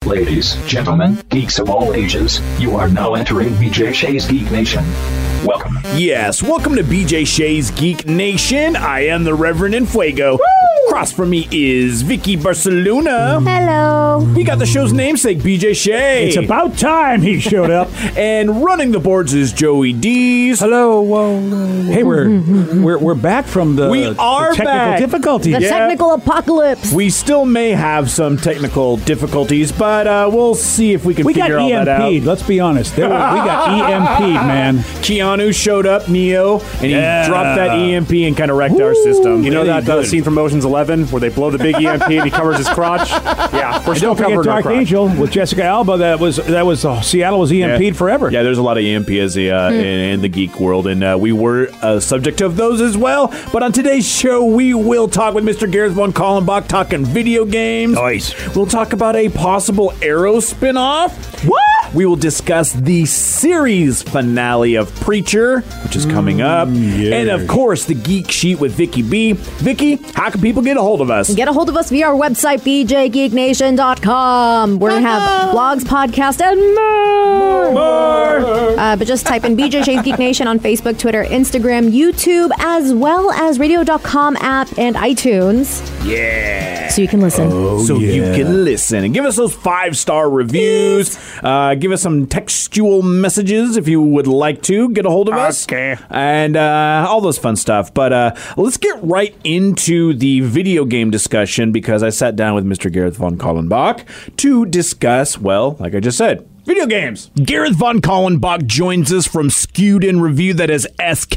Ladies, gentlemen, geeks of all ages, you are now entering BJ Shea's Geek Nation. Welcome. Yes, welcome to BJ Shea's Geek Nation. I am the Reverend Enfuego. Across from me is Vicky Barcelona. Hello. We got the show's namesake, BJ Shea. It's about time he showed up. And running the boards is Joey Dees. Hello. Hey, we're back from the technical back. difficulties. The technical apocalypse. We still may have some technical difficulties, but we'll see if we can figure all that out. Let's be honest. We got EMP'd, man. Keanu showed up, Neo, and he dropped that EMP and kind of wrecked our system. You know that scene from Ocean's 11 where they blow the big EMP and he covers his crotch? Yeah, we're still covering our crotch. Dark Angel with Jessica Alba. That was Seattle was EMP'd forever. Yeah, there's a lot of EMPs in the geek world, and we were a subject of those as well. But on today's show, we will talk with Mr. Gareth von Kallenbach talking video games. Nice. We'll talk about a possible Arrow spinoff. What? We will discuss the series finale of Preacher, which is coming up. Yes. And, of course, the Geek Sheet with Vicky B. Vicky, how can people get a hold of us? Get a hold of us via our website, bjgeeknation.com. We're going to have blogs, podcasts, and more. But just type in BJ Shea's Geek Nation on Facebook, Twitter, Instagram, YouTube, as well as radio.com app and iTunes. Yeah. So you can listen. You can listen. And give us those 5-star reviews. Give us some textual messages if you would like to get a hold of us. Okay. And all those fun stuff. But let's get right into the video game discussion because I sat down with Mr. Gareth von Kallenbach to discuss, well, like I just said, video games. Gareth von Kallenbach joins us from Skewed in Review, that is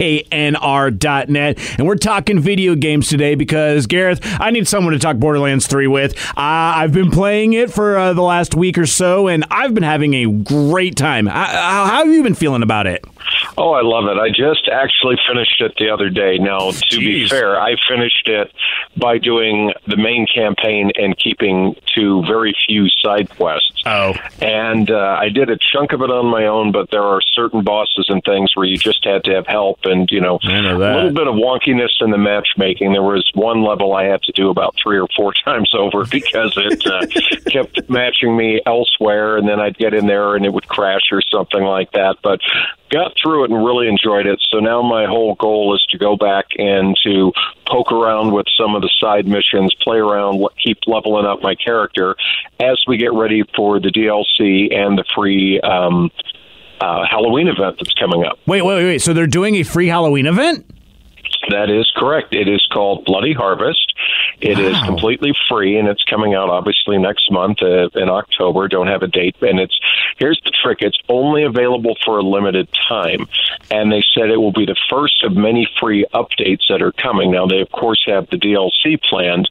sknr.net. And we're talking video games today because, Gareth, I need someone to talk Borderlands 3 with. I've been playing it for the last week or so, and I've been having a great time. How have you been feeling about it? Oh, I love it. I just actually finished it the other day. Now, to be fair, I finished it by doing the main campaign and keeping to very few side quests. Oh. And I did a chunk of it on my own, but there are certain bosses and things where you just had to have help and, a little bit of wonkiness in the matchmaking. There was one level I had to do about 3 or 4 times over because it kept matching me elsewhere, and then I'd get in there and it would crash or something like that. But got through it and really enjoyed it. So now my whole goal is to go back and to poke around with some of the side missions, play around, keep leveling up my character as we get ready for the DLC and the free Halloween event that's coming up. Wait. So they're doing a free Halloween event? That is correct. It is called Bloody Harvest. It is completely free, and it's coming out obviously next month in October. Don't have a date, and here's the trick: it's only available for a limited time. And they said it will be the first of many free updates that are coming. Now they of course have the DLC planned.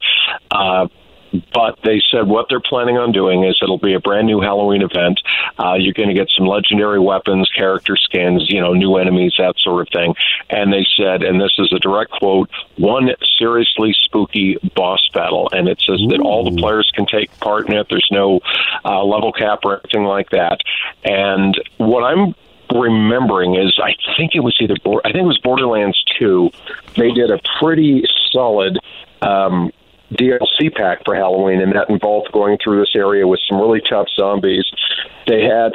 But they said what they're planning on doing is it'll be a brand new Halloween event. You're going to get some legendary weapons, character skins, new enemies, that sort of thing. And they said, and this is a direct quote, one seriously spooky boss battle. And it says that all the players can take part in it. There's no level cap or anything like that. And what I'm remembering is I think it was Borderlands 2. They did a pretty solid DLC pack for Halloween, and that involved going through this area with some really tough zombies. They had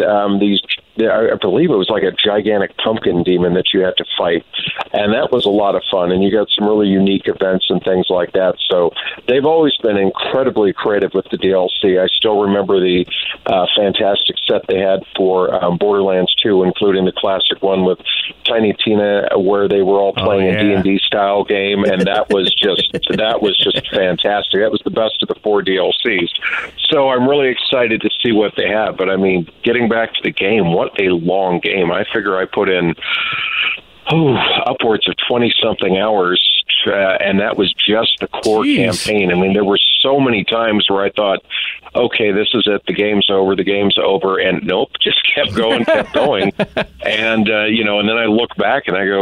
I believe it was like a gigantic pumpkin demon that you had to fight, and that was a lot of fun, and you got some really unique events and things like that. So they've always been incredibly creative with the DLC. I still remember the fantastic set they had for Borderlands 2, including the classic one with Tiny Tina, where they were all playing a D&D style game, and that was just fantastic. That was the best of the 4 DLCs. So I'm really excited to see what they have. But I mean, getting back to the game, what a long game. I figure I put in upwards of 20-something hours, and that was just the core campaign. I mean, there were so many times where I thought, okay, this is it, the game's over, and nope, just kept going. And, and then I look back and I go,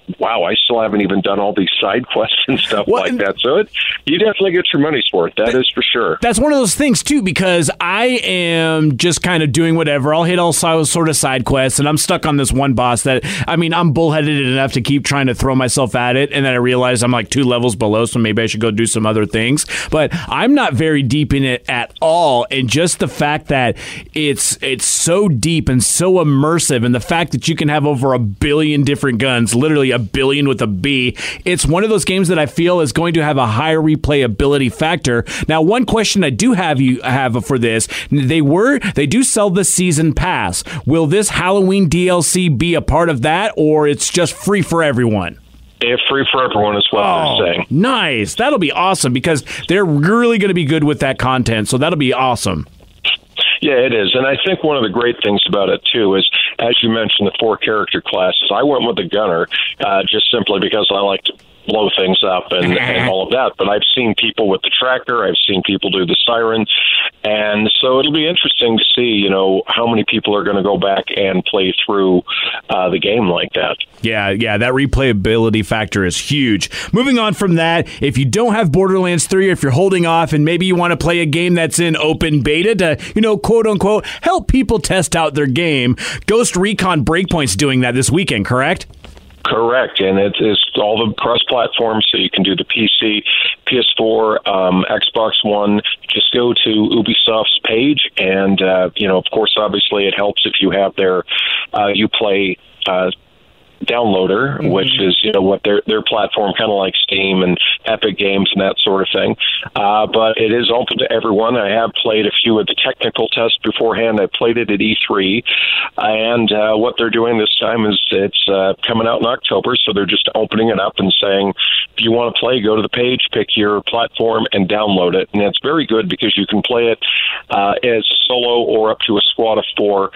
wow, I still haven't even done all these side quests and stuff like that. So you definitely get your money's worth. That is for sure. That's one of those things, too, because I am just kind of doing whatever. I'll hit all sort of side quests, and I'm stuck on this one boss that, I'm bullheaded enough to keep trying to throw myself at it, and then I realize I'm like 2 levels below, so maybe I should go do some other things. But I'm not very deep in it at all, and just the fact that it's so deep and so immersive, and the fact that you can have over 1 billion different guns, literally 1 billion with a B, it's one of those games that I feel is going to have a high replayability factor. Now, one question I do have for this, they do sell the season pass. Will this Halloween DLC be a part of that, or it's just free for everyone? It's free for everyone is what they're saying. Nice. That'll be awesome because they're really going to be good with that content, so that'll be awesome. Yeah, it is. And I think one of the great things about it, too, is, as you mentioned, the 4 character classes. I went with the gunner just simply because I like to blow things up and all of that. But I've seen people with the tracker. I've seen people do the siren. And so it'll be interesting to see, how many people are going to go back and play through the game like that. Yeah, that replayability factor is huge. Moving on from that, if you don't have Borderlands 3, or if you're holding off and maybe you want to play a game that's in open beta to, quote unquote, help people test out their game, Ghost Recon Breakpoint's doing that this weekend, correct? Correct, and it is all the cross-platforms, so you can do the PC, PS4, Xbox One. Just go to Ubisoft's page, and, of course, obviously it helps if you have their Uplay downloader, which is what their platform, kind of like Steam and Epic Games and that sort of thing. But it is open to everyone. I have played a few of the technical tests beforehand. I played it at E3, and what they're doing this time is it's coming out in October, so they're just opening it up and saying, if you want to play, go to the page, pick your platform, and download it. And it's very good because you can play it as solo or up to a squad of 4.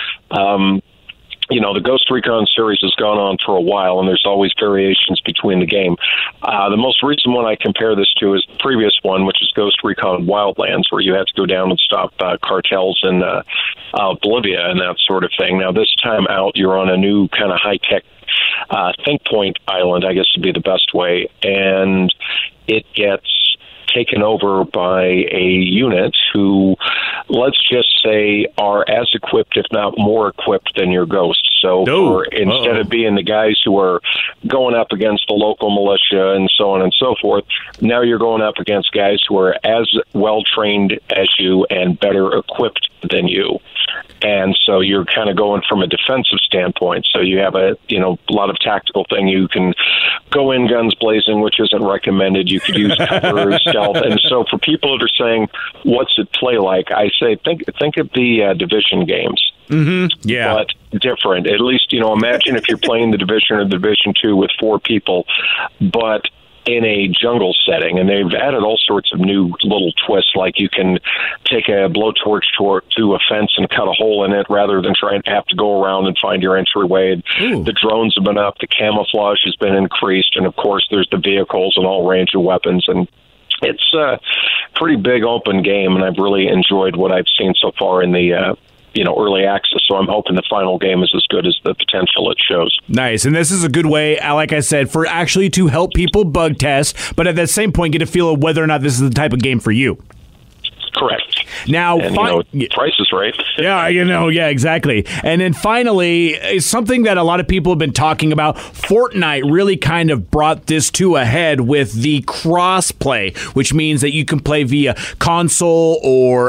The Ghost Recon series has gone on for a while, and there's always variations between the game. The most recent one I compare this to is the previous one, which is Ghost Recon Wildlands, where you have to go down and stop cartels in Bolivia and that sort of thing. Now, this time out, you're on a new kind of high-tech Think Point Island, I guess would be the best way, and it gets taken over by a unit who, let's just say, are as equipped, if not more equipped, than your Ghost. So instead of being the guys who are going up against the local militia and so on and so forth, now you're going up against guys who are as well-trained as you and better equipped than you. And so you're kind of going from a defensive standpoint. So you have a lot of tactical thing. You can go in guns blazing, which isn't recommended. You could use cover, stealth. And so for people that are saying, what's it play like? I say, think of the Division games. Mm-hmm. Yeah. But different. At least, imagine if you're playing the Division or Division 2 with 4 people, but in a jungle setting, and they've added all sorts of new little twists, like you can take a blowtorch to a fence and cut a hole in it rather than trying to have to go around and find your entryway. The drones have been up, the camouflage has been increased, and of course there's the vehicles and all range of weapons, and it's a pretty big open game, and I've really enjoyed what I've seen so far in the early access, so I'm hoping the final game is as good as the potential it shows. Nice, and this is a good way, like I said, for actually to help people bug test, but at that same point get a feel of whether or not this is the type of game for you. Correct. Now, price is right. Yeah, exactly. And then finally, is something that a lot of people have been talking about. Fortnite really kind of brought this to a head with the cross-play, which means that you can play via console or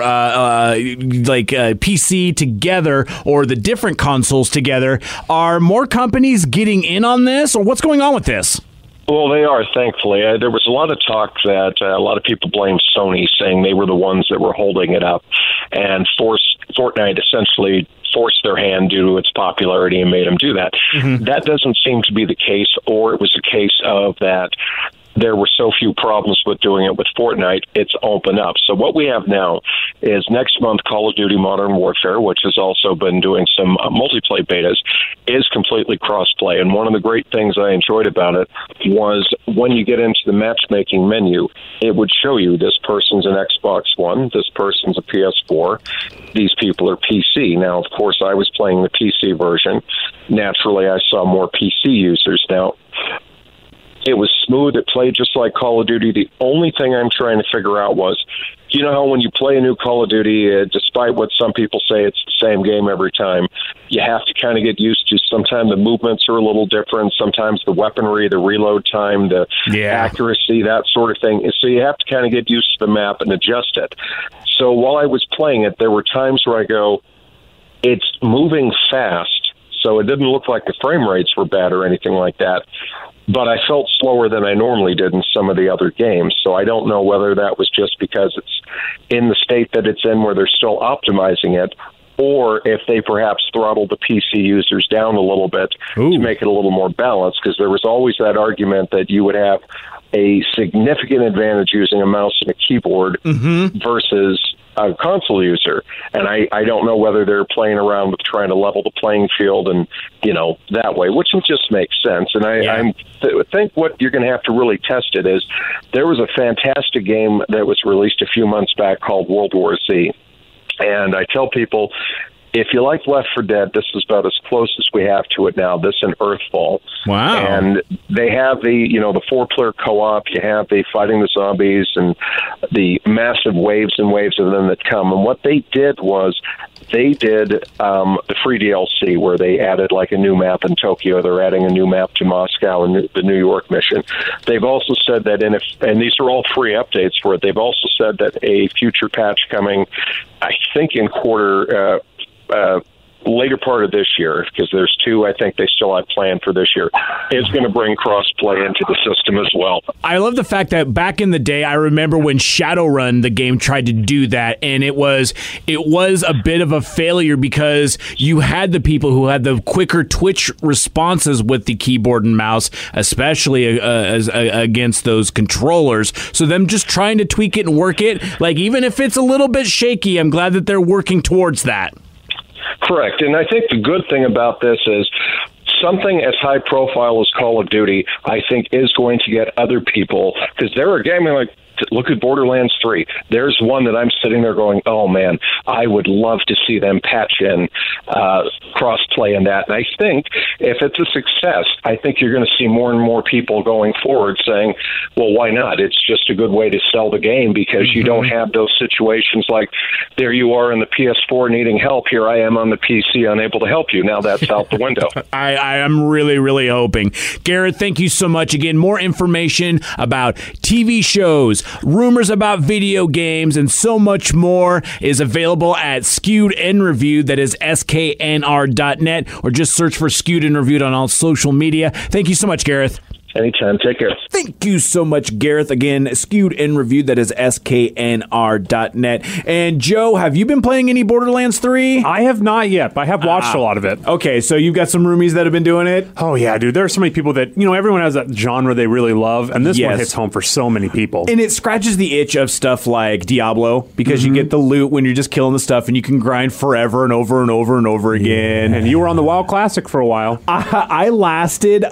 PC together, or the different consoles together. Are more companies getting in on this, or what's going on with this? Well, they are, thankfully. There was a lot of talk that a lot of people blamed Sony, saying they were the ones that were holding it up, and Fortnite essentially forced their hand due to its popularity and made them do that. Mm-hmm. That doesn't seem to be the case, or it was a case of that there were so few problems with doing it with Fortnite, it's open up. So what we have now is next month Call of Duty Modern Warfare, which has also been doing some multiplayer betas, is completely cross-play. And one of the great things I enjoyed about it was when you get into the matchmaking menu, it would show you this person's an Xbox One, this person's a PS4, these people are PC. Now, of course, I was playing the PC version. Naturally, I saw more PC users. Now, It was smooth. It played just like Call of Duty. The only thing I'm trying to figure out was, you know how when you play a new Call of Duty, despite what some people say it's the same game every time, you have to kind of get used to sometimes the movements are a little different, sometimes the weaponry, the reload time, the accuracy, that sort of thing. So you have to kind of get used to the map and adjust it. So while I was playing it, there were times where I go, it's moving fast, so it didn't look like the frame rates were bad or anything like that. But I felt slower than I normally did in some of the other games. So I don't know whether that was just because it's in the state that it's in where they're still optimizing it, or if they perhaps throttled the PC users down a little bit to make it a little more balanced, because there was always that argument that you would have a significant advantage using a mouse and a keyboard versus a console user. And I don't know whether they're playing around with trying to level the playing field and, that way, which just makes sense. And I think what you're going to have to really test it is there was a fantastic game that was released a few months back called World War Z. And I tell people, if you like Left 4 Dead, this is about as close as we have to it now, this and Earthfall. Wow. And they have the 4-player co-op, you have the fighting the zombies and the massive waves and waves of them that come. And what they did was they did the free DLC where they added like a new map in Tokyo. They're adding a new map to Moscow and the New York mission. They've also said that, and these are all free updates for it, they've also said that a future patch coming, I think in later part of this year, because there's 2 I think they still have planned for this year, is going to bring cross-play into the system as well. I love the fact that back in the day, I remember when Shadowrun, the game, tried to do that, and it was a bit of a failure because you had the people who had the quicker twitch responses with the keyboard and mouse, especially against those controllers. So them just trying to tweak it and work it, like even if it's a little bit shaky, I'm glad that they're working towards that. Correct. And I think the good thing about this is something as high profile as Call of Duty, I think, is going to get other people, because there are gaming like, look at Borderlands 3. There's one that I'm sitting there going, oh, man, I would love to see them patch in cross-play in that. And I think if it's a success, I think you're going to see more and more people going forward saying, well, why not? It's just a good way to sell the game because you don't have those situations like there you are in the PS4 needing help. Here I am on the PC unable to help you. Now that's out the window. I am really, really hoping. Garrett, thank you so much. Again, more information about TV shows, rumors about video games, and so much more is available at Skewed and Reviewed. That is sknr.net, or just search for Skewed and Reviewed on all social media. Thank you so much, Gareth. Anytime. Take care. Thank you so much, Gareth. Again, Skewed and Reviewed. That is sknr.net. And Joe, have you been playing any Borderlands 3? I have not yet, but I have watched a lot of it. Okay, so you've got some roomies that have been doing it? Oh, yeah, dude. There are so many people that, everyone has that genre they really love, and this one hits home for so many people. And it scratches the itch of stuff like Diablo, because you get the loot when you're just killing the stuff, and you can grind forever and over and over and over again. And you were on the WoW Classic for a while. I lasted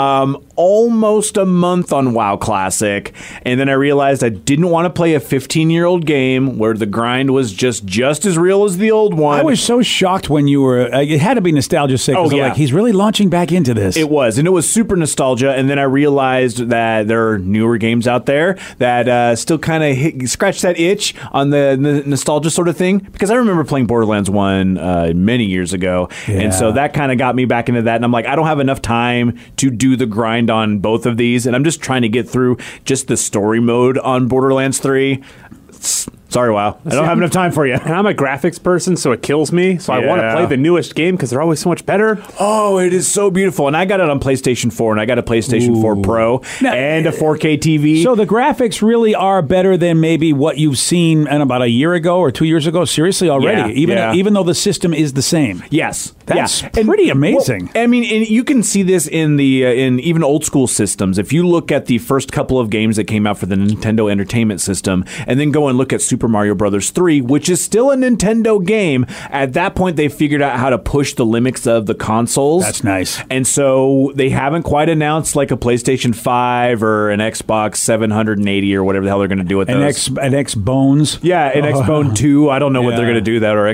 almost a month on WoW Classic, and then I realized I didn't want to play a 15-year-old game where the grind was just as real as the old one. I was so shocked when you were... it had to be nostalgia sake. Like, he's really launching back into this. It was, and it was super nostalgia, and then I realized that there are newer games out there that still kind of scratch that itch on the nostalgia sort of thing, because I remember playing Borderlands 1 many years ago, and so that kind of got me back into that, and I'm like, I don't have enough time to do the grind on both of these, and I'm just trying to get through just the story mode on Borderlands 3. Sorry, WoW. I don't have enough time for you. And I'm a graphics person, so it kills me. So I want to play the newest game because they're always so much better. Oh, it is so beautiful. And I got it on PlayStation 4, and I got a PlayStation 4 Pro and a 4K TV. So the graphics really are better than maybe what you've seen in about a year ago or 2 years ago? Seriously, already? Even though the system is the same? Yes. That's pretty amazing. Well, I mean, and you can see this in in even old school systems. If you look at the first couple of games that came out for the Nintendo Entertainment System, and then go and look at Super Mario Bros. 3, which is still a Nintendo game, at that point they figured out how to push the limits of the consoles. That's nice. And so they haven't quite announced like a PlayStation 5 or an Xbox 780 or whatever the hell they're going to do with those. An X-Bones. Yeah, an X-Bone 2. I don't know what they're going to do that, or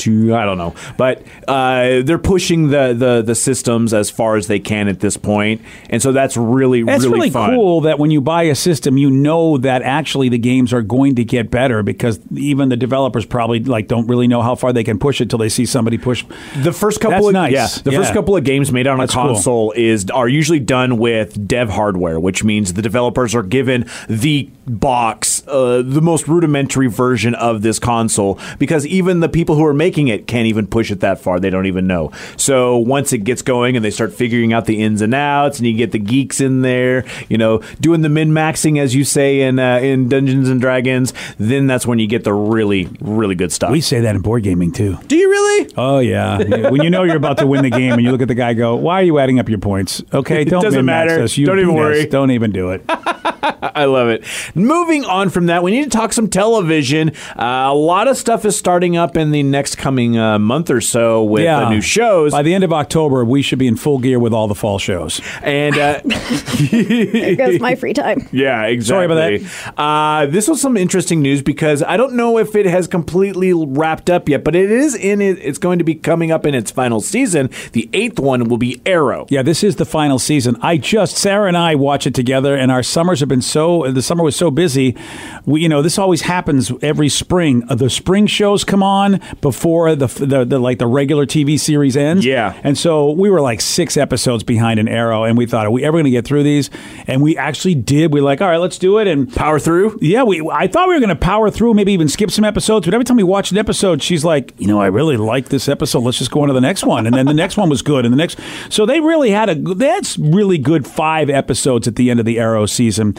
2, I don't know. But they're pushing the systems as far as they can at this point. And so that's really fun. Cool that when you buy a system, you know that actually the games are going to get better, because even the developers probably don't really know how far they can push it till they see somebody push. The first couple first couple of games made on a console are usually done with dev hardware, which means the developers are given the box, the most rudimentary version of this console, because even the people who are making it can't even push it that far. They don't even know. So once it gets going and they start figuring out the ins and outs, and you get the geeks in there, doing the min-maxing, as you say in Dungeons and Dragons, then that's when you get the really, really good stuff. We say that in board gaming too. Do you really? Oh yeah. When you know you're about to win the game and you look at the guy, go, "Why are you adding up your points?" Okay, don't. It doesn't matter. Don't even worry. Don't even do it. I love it. Moving on from that, we need to talk some television. A lot of stuff is starting up in the next coming month or so with new shows. By the end of October, we should be in full gear with all the fall shows. And there goes my free time. Yeah, exactly. Sorry about that. This was some interesting news, because I don't know if it has completely wrapped up yet, but it is in it. It's going to be coming up in its final season. The 8th one will be Arrow. Yeah, this is the final season. Sarah and I watch it together, and our summers have been the summer was so busy. This always happens every spring. The spring shows come on before the regular TV series ends. Yeah. And so we were 6 episodes behind in Arrow, and we thought, are we ever going to get through these? And we actually did. We're like, all right, let's do it. And power through? Yeah, I thought we were going to power through, maybe even skip some episodes. But every time we watched an episode, she's like, I really like this episode. Let's just go on to the next one. And then the next one was good. And the next. So they really that's really good 5 episodes at the end of the Arrow season.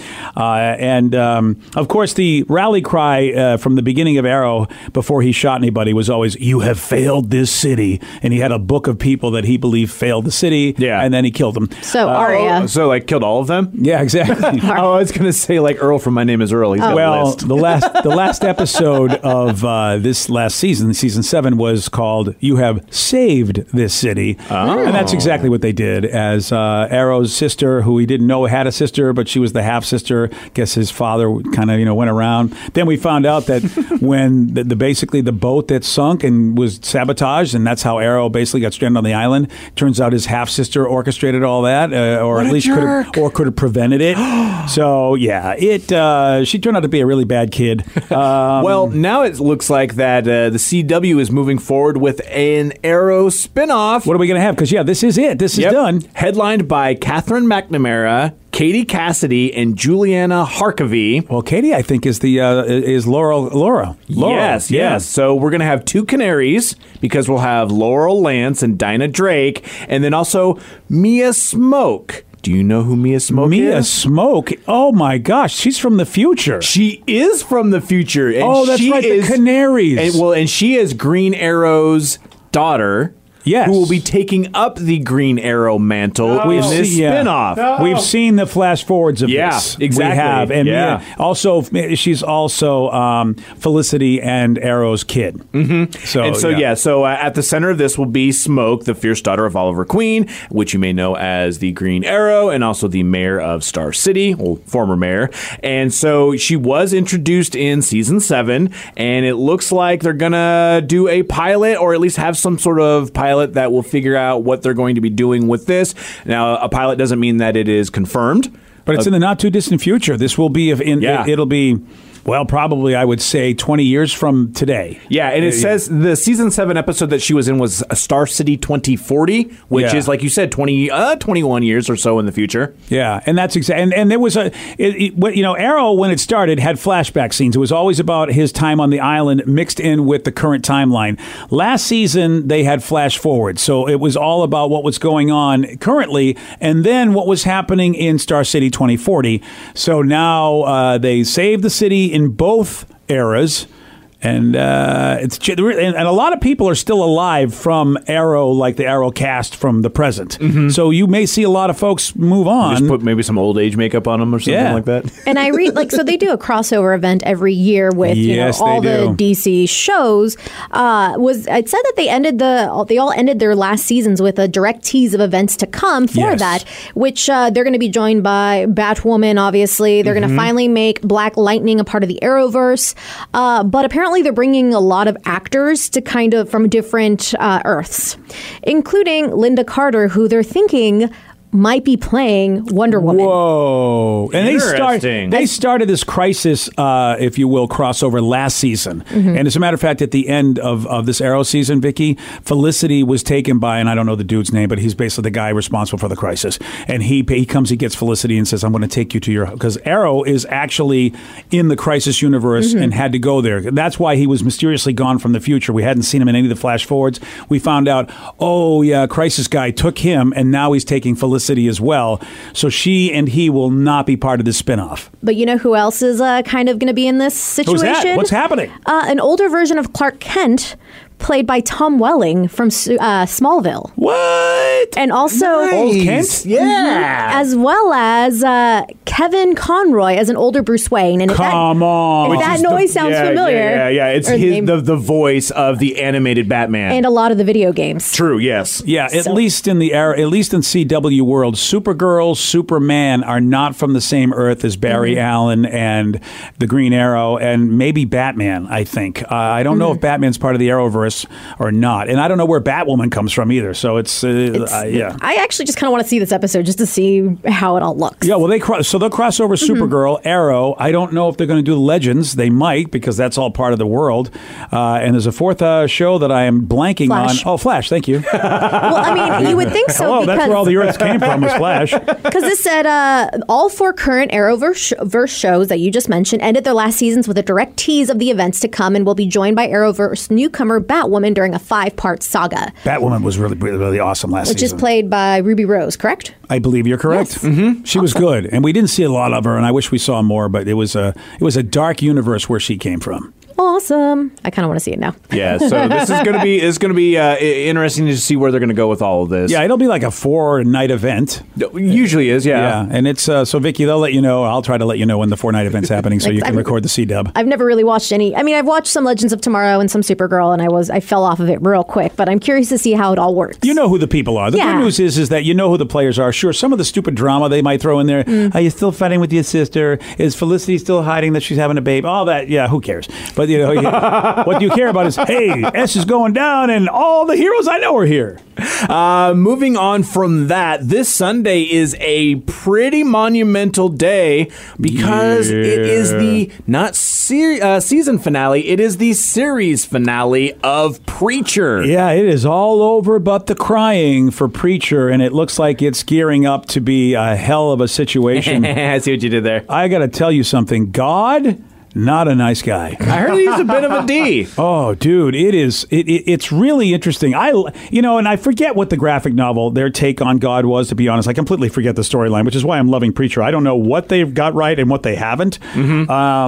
Of course, the rally cry from the beginning of Arrow before he shot anybody was always, "You have failed this city." And he had a book of people that he believed failed the city. Yeah. And then he killed them. So Arya. So killed all of them? Yeah, exactly. I was going to say Earl from My Name is Earl. He's got a list. the last episode of this last season 7, was called "You Have Saved This City." Oh. And that's exactly what they did, as Arrow's sister, who he didn't know had a sister, but she was the half-sister. Guess his father kind of, went around. Then we found out that when basically the boat that sunk and was sabotaged, and that's how Arrow basically got stranded on the island. Turns out his half-sister orchestrated all that, or at least could have prevented it. So yeah, she turned out to be a really bad kid. Well, now it looks like that the CW is moving forward with an Arrow spinoff. What are we going to have? Because this is it. This is done. Headlined by Catherine McNamara, Katie Cassidy, and Juliana Harkavy. Well, Katie, I think, is Laura. Yes. So we're going to have 2 canaries, because we'll have Laurel Lance and Dinah Drake, and then also Mia Smoke. Do you know who Mia Smoke is? Mia Smoke? Oh, my gosh. She's from the future. She is from the future. And that's right, the Canaries. And she is Green Arrow's daughter. Yes. Who will be taking up the Green Arrow mantle in this spinoff. No. We've seen the flash forwards of this. Yeah, exactly. We have. And she's also Felicity and Arrow's kid. Mm-hmm. So at the center of this will be Smoke, the fierce daughter of Oliver Queen, which you may know as the Green Arrow, and also the mayor of Star City, former mayor. And so she was introduced in season 7, and it looks like they're going to do a pilot, or at least have some sort of pilot that will figure out what they're going to be doing with this. Now, a pilot doesn't mean that it is confirmed. But it's in the not too distant future. This will be, it'll be Well, probably I would say 20 years from today. Yeah, and it says the season 7 episode that she was in was Star City 2040, which is, like you said, 21 years or so in the future. Yeah, and that's exactly. And there was Arrow, when it started, had flashback scenes. It was always about his time on the island mixed in with the current timeline. Last season, they had flash forward, so it was all about what was going on currently, and then what was happening in Star City 2040. So now they saved the city in both eras, and a lot of people are still alive from Arrow, like the Arrow cast from the present. Mm-hmm. So you may see a lot of folks move on. Just put maybe some old age makeup on them or something like that. And I read so they do a crossover event every year with all the DC shows. It said that they all ended their last seasons with a direct tease of events to come for that, which they're going to be joined by Batwoman. Obviously, they're going to finally make Black Lightning a part of the Arrowverse. But apparently, apparently they're bringing a lot of actors to kind of from different Earths, including Linda Carter, who they're thinking might be playing Wonder Woman. Whoa. And Interesting. they started this Crisis, if you will, crossover last season. And as a matter of fact, at the end of this Arrow season, Vicky, Felicity was taken by, and I don't know the dude's name, but he's basically the guy responsible for the Crisis. And he gets Felicity and says, I'm going to take you to your... Because Arrow is actually in the Crisis universe and had to go there. That's why he was mysteriously gone from the future. We hadn't seen him in any of the flash forwards. We found out, oh yeah, Crisis guy took him, and now he's taking Felicity as well. So she and he will not be part of this spinoff. But you know who else is kind of going to be in this situation? Who's that? What's happening? An older version of Clark Kent, played by Tom Welling from Smallville. What? And also... Old Kent? Yeah. As well as Kevin Conroy as an older Bruce Wayne. And Come on. If that noise sounds familiar. Yeah. It's the voice of the animated Batman. And a lot of the video games. True, yes. Yeah, at least in CW world, Supergirl, Superman are not from the same Earth as Barry Allen and the Green Arrow and maybe Batman, I think. I don't know if Batman's part of the Arrowverse or not. And I don't know where Batwoman comes from either. So it's yeah. I actually just kind of want to see this episode just to see how it all looks. Yeah, well, they'll cross over Supergirl, Arrow. I don't know if they're going to do Legends. They might, because that's all part of the world. And there's a fourth show that I am blanking Flash. on. Oh, Flash, thank you. Well, I mean, you would think so. Hello, that's where all the Earths came from, was Flash. Because this said all 4 current Arrowverse shows that you just mentioned ended their last seasons with a direct tease of the events to come and will be joined by Arrowverse newcomer Batwoman during a 5-part saga. Batwoman was really, really awesome last season. Which is played by Ruby Rose, correct? I believe you're correct. Yes. She was good, and we didn't see a lot of her, and I wish we saw more, but it was a dark universe where she came from. Awesome. I kind of want to see it now. Yeah, so this is going to be interesting to see where they're going to go with all of this. Yeah, it'll be like a 4-night event. Usually is, yeah. And it's so Vicky, they'll let you know. I'll try to let you know when the 4-night event's happening, so you can record the C-dub. I've never really watched any. I mean, I've watched some Legends of Tomorrow and some Supergirl, and I fell off of it real quick. But I'm curious to see how it all works. You know who the people are. The good news is that you know who the players are. Sure, some of the stupid drama they might throw in there. Are you still fighting with your sister? Is Felicity still hiding that she's having a baby? All that. Yeah, who cares? But you know. What you care about is, hey, S is going down and all the heroes I know are here. Moving on from that, this Sunday is a pretty monumental day because it is the season finale. It is the series finale of Preacher. Yeah, it is all over but the crying for Preacher, and it looks like it's gearing up to be a hell of a situation. I see what you did there. I got to tell you something. God... not a nice guy. I heard he's a bit of a D. Oh, dude, it is. It's really interesting. And I forget what the graphic novel, their take on God was, to be honest. I completely forget the storyline, which is why I'm loving Preacher. I don't know what they've got right and what they haven't. And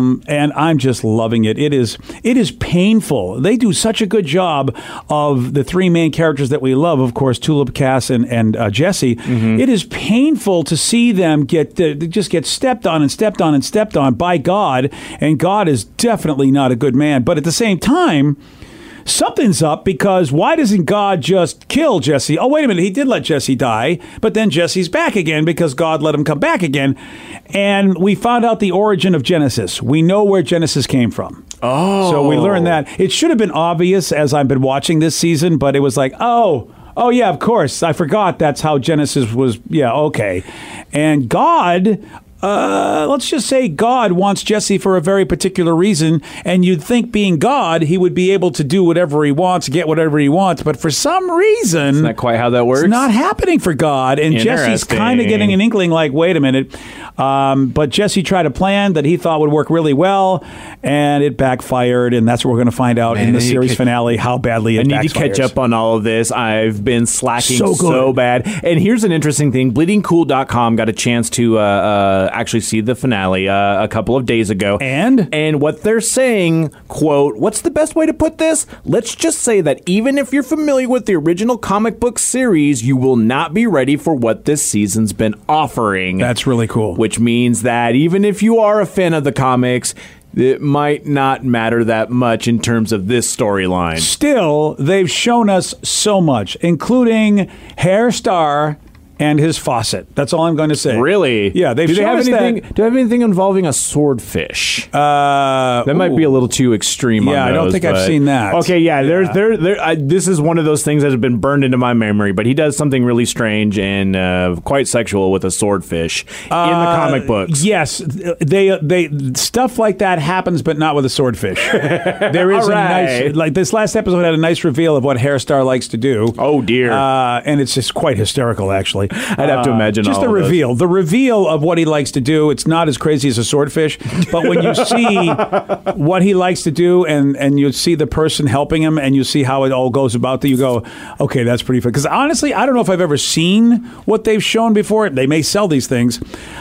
I'm just loving it. It is painful. They do such a good job of the 3 main characters that we love, of course, Tulip, Cass, and Jesse. It is painful to see them get stepped on and stepped on and stepped on by God. And God is definitely not a good man. But at the same time, something's up, because why doesn't God just kill Jesse? Oh, wait a minute. He did let Jesse die, but then Jesse's back again because God let him come back again. And we found out the origin of Genesis. We know where Genesis came from. Oh. So we learned that. It should have been obvious as I've been watching this season, but it was like, oh, yeah, of course. I forgot that's how Genesis was. Yeah, okay. And God... let's just say God wants Jesse for a very particular reason, and you'd think, being God, he would be able to do whatever he wants, get whatever he wants, but for some reason... It's not quite how that works. It's not happening for God, and Jesse's kind of getting an inkling like, wait a minute. But Jesse tried a plan that he thought would work really well, and it backfired, and that's what we're going to find out in the series finale, how badly it backfires. I need to catch up on all of this. I've been slacking so bad. And here's an interesting thing. BleedingCool.com got a chance to... actually see the finale a couple of days ago. And what they're saying, quote, what's the best way to put this? Let's just say that even if you're familiar with the original comic book series, you will not be ready for what this season's been offering. That's really cool. Which means that even if you are a fan of the comics, it might not matter that much in terms of this storyline. Still, they've shown us so much, including Hair Star and his faucet. That's all I'm going to say. Really? Yeah. Do they have anything? Do they have anything involving a swordfish? That might be a little too extreme. Yeah, on I don't those, think I've but- seen that. Okay, yeah. This is one of those things that has been burned into my memory. But he does something really strange and quite sexual with a swordfish in the comic books. Yes, they stuff like that happens, but not with a swordfish. There is All a right. nice, like this last episode had a nice reveal of what Hairstar likes to do. Oh dear. And it's just quite hysterical, actually. I'd have to imagine just all the of those. reveal. The reveal of what he likes to do. It's not as crazy as a swordfish, but when you see what he likes to do, and you see the person helping him, and you see how it all goes about, that you go, okay, that's pretty fun. Because honestly, I don't know if I've ever seen what they've shown before. They may sell these things.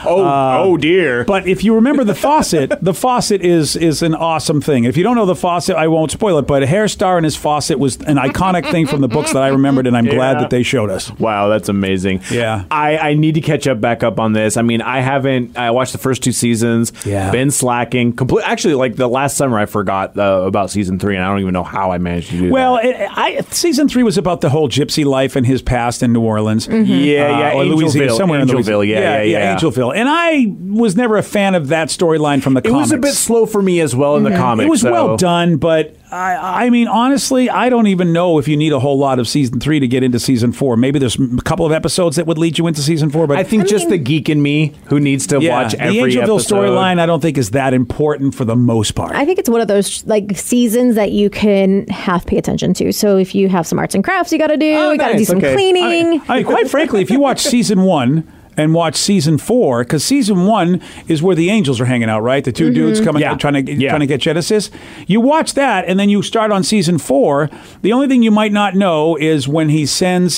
Oh dear. But if you remember the faucet, the faucet is an awesome thing. If you don't know the faucet, I won't spoil it, but Hairstar and his faucet was an iconic thing from the books that I remembered, and I'm glad that they showed us. Wow, that's amazing. Yeah. I need to catch up back up on this. I mean, I watched the first 2 seasons. Yeah. Been slacking. Actually, like the last summer, I forgot about season 3, and I don't even know how I managed to do Well, that. season 3 was about the whole gypsy life and his past in New Orleans. Yeah, or Louisiana, Angelville. somewhere in Angelville, Louisiana. yeah. Angelville. And I was never a fan of that storyline from the It comics. was a bit slow for me as well in the comics. It was so- well done, but I mean, honestly, I don't even know if you need a whole lot of season 3 to get into season 4. Maybe there's a couple of episodes that would lead you into season 4, but I think just the geek in me who needs to watch every the Angelville episode. storyline, I don't think is that important for the most part. I think it's one of those like seasons that you can half pay attention to. So if you have some arts and crafts you got to do, you got to do nice, some okay. cleaning. I mean, quite frankly, if you watch season 1 and watch season 4, because season 1 is where the angels are hanging out, right? The 2 dudes coming out trying to get Genesis. You watch that, and then you start on season 4. The only thing you might not know is when he sends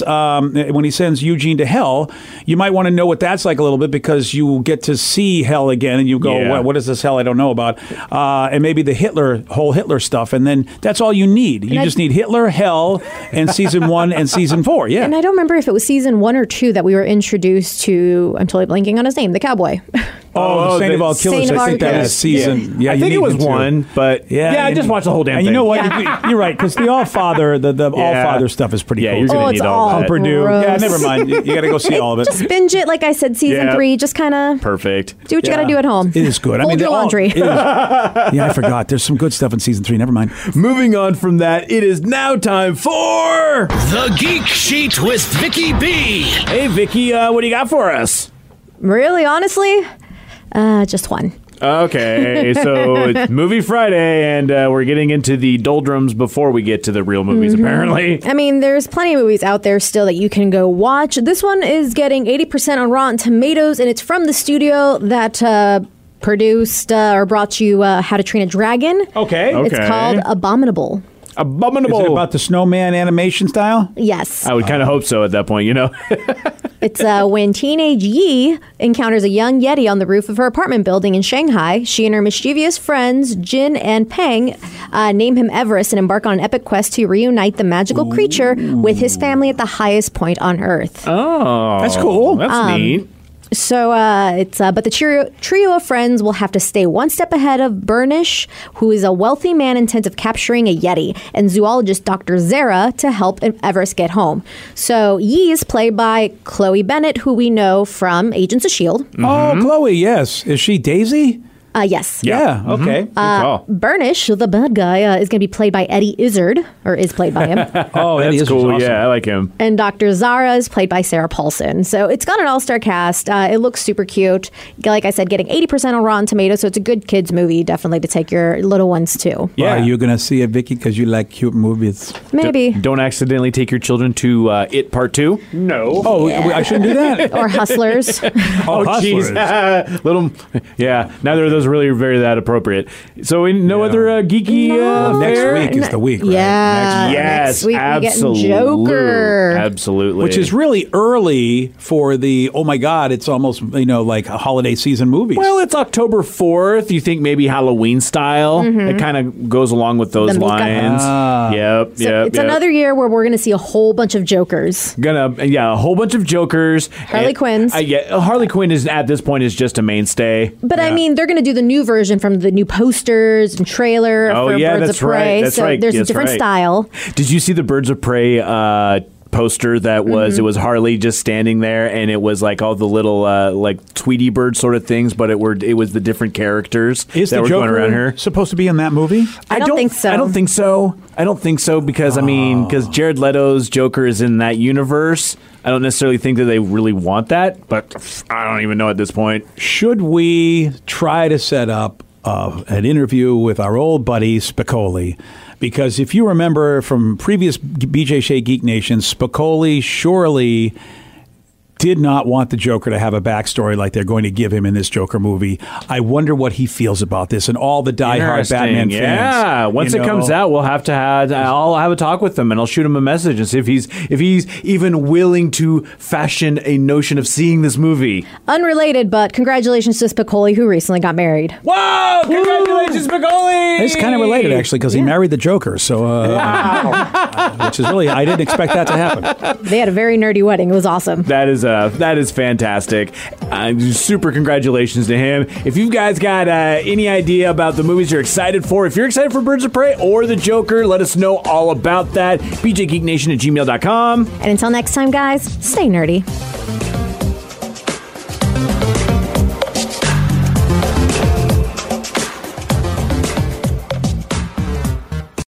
Eugene to hell. You might want to know what that's like a little bit, because you get to see hell again, and you go, Yeah. what is this hell I don't know about? And maybe the whole Hitler stuff, and then that's all you need. You just need Hitler, hell, and season 1 and season 4. Yeah. And I don't remember if it was season 1 or 2 that we were introduced to. I'm totally blanking on his name. The cowboy. The Saint of All Killers. Saint of I All think that Killers. was season. Yeah, I you think need it was him to. 1, but I just watched the whole damn And thing. you know what? You're right, because the All Father, the All Father stuff is pretty Yeah, cool. you're gonna it's need all all that. Purdue. Yeah, gross. never mind. You got to go see all of it. Just binge it, like I said, season Yeah. 3. Just kind of Perfect. do what you got to do at home. It is good. Fold your they're all- laundry. it is- yeah, I forgot. There's some good stuff in season 3. Never mind. Moving on from that, it is now time for The Geek Sheet with Vicky B. Hey Vicky, what do you got for us? Really, honestly, just one. Okay, so it's Movie Friday, and we're getting into the doldrums before we get to the real movies, apparently. I mean, there's plenty of movies out there still that you can go watch. This one is getting 80% on Rotten Tomatoes, and it's from the studio that produced or brought you How to Train a Dragon. Okay. It's called Abominable. Abominable. Is it about the snowman animation style? Yes. I would kind of hope so at that point, you know? It's when teenage Yi encounters a young Yeti on the roof of her apartment building in Shanghai. She and her mischievous friends, Jin and Peng, name him Everest and embark on an epic quest to reunite the magical creature with his family at the highest point on Earth. Oh. That's cool. That's neat. So but the trio of friends will have to stay one step ahead of Burnish, who is a wealthy man intent of capturing a Yeti, and zoologist Dr. Zara to help Everest get home. So Yi is played by Chloe Bennett, who we know from Agents of S.H.I.E.L.D. Oh, Chloe, yes. Is she Daisy? Yes. Yeah. Okay. Good call. Burnish, the bad guy, is going to be played by Eddie Izzard, or is played by him. Oh, that That's is cool. awesome. Yeah, I like him. And Dr. Zara is played by Sarah Paulson. So it's got an all-star cast. It looks super cute. Like I said, getting 80% on Rotten Tomatoes, so it's a good kids movie, definitely to take your little ones to. Yeah. Are you going to see it, Vicky, because you like cute movies? Maybe. Don't accidentally take your children to It Part 2. No. Oh, I shouldn't do that. Or Hustlers. Oh, Hustlers. jeez. Little, yeah. Neither of those really very that appropriate. So, no other geeky Next fare? week is the week, right? Yeah. Yes, Next week we getting absolutely. Joker. Absolutely. Which is really early for the, oh my God, it's almost, like a holiday season movies. well, it's October 4th. You think maybe Halloween style. It kind of goes along with those The makeup. lines. Yep, So it's another year where we're going to see a whole bunch of Jokers. a whole bunch of Jokers. Harley Quinns. Harley Quinn is at this point is just a mainstay. But I mean, they're going to do the new version from the new posters and trailer Oh, for yeah, Birds that's of Prey. right. That's so right. there's a That's different right. style. Did you see the Birds of Prey poster that was it was Harley just standing there, and it was like all the little like Tweety Bird sort of things, but it was the different characters that were going around her. Supposed to be in that movie? I don't think so. I don't think so because because Jared Leto's Joker is in that universe. I don't necessarily think that they really want that, but I don't even know at this point. Should we try to set up an interview with our old buddy Spicoli? Because if you remember from previous BJ Shea Geek Nation, Spicoli surely did not want the Joker to have a backstory like they're going to give him in this Joker movie. I wonder what he feels about this and all the diehard Batman fans. Yeah, once it comes out, I'll have a talk with him and I'll shoot him a message and see if he's even willing to fashion a notion of seeing this movie. Unrelated, but congratulations to Spicoli, who recently got married. Whoa! Congratulations, Spicoli! It's kind of related, actually, because he married the Joker. So, which is really, I didn't expect that to happen. They had a very nerdy wedding. It was awesome. That is fantastic. Super congratulations to him. If you guys got any idea about the movies you're excited for, if you're excited for Birds of Prey or the Joker, let us know all about that. BJGeekNation@gmail.com. And until next time, guys, stay nerdy.